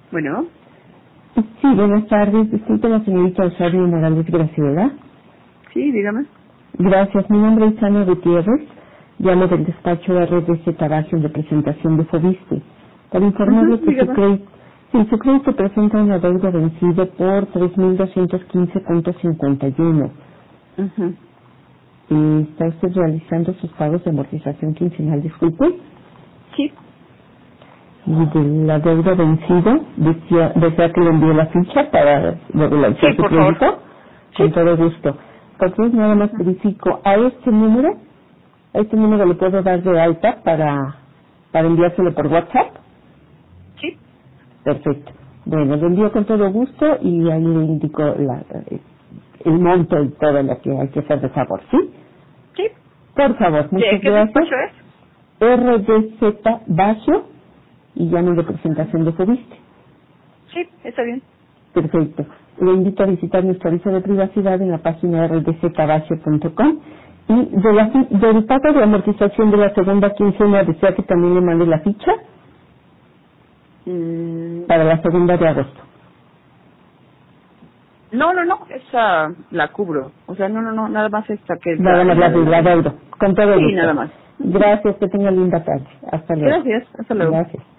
Bueno, Sí, buenas tardes. Disculpe la señorita Osario Morales Graciela. sí, dígame. Gracias. Mi nombre es Ana Gutiérrez. Llamo del despacho RDC Tabasco en representación de Fobiste. Para informarle que Dígame. su crédito presenta una deuda vencida por 3.215.51. Ujú. ¿Está usted realizando sus pagos de amortización quincenal? Disculpe. Sí, Y de la deuda vencida, desea que le envíe la ficha para regularizar sí, su por favor. crédito. Sí. Con todo gusto. Entonces nada más verifico a este número le puedo dar de alta para enviárselo por WhatsApp. Sí, Perfecto. Bueno, lo envío con todo gusto y ahí le indico el monto y todo lo que hay que hacer de favor, ¿sí? sí. Por favor, ¿De muchas qué gracias. despacho es? RDZ Bacio y llamo de presentación de Fobiste. Sí, está bien. Perfecto. Le invito a visitar nuestro aviso de privacidad en la página rdcztabacio.com y del pago de amortización de la segunda quincena desea que también le mande la ficha Mm, para la segunda de agosto. no, esa la cubro. O sea, no, nada más esta que es Nada más la de la la deuda. deuda. Con todo Sí, gusto. nada más. Ujú. Gracias, que tenga linda tarde. Hasta luego. Gracias, hasta luego. Gracias.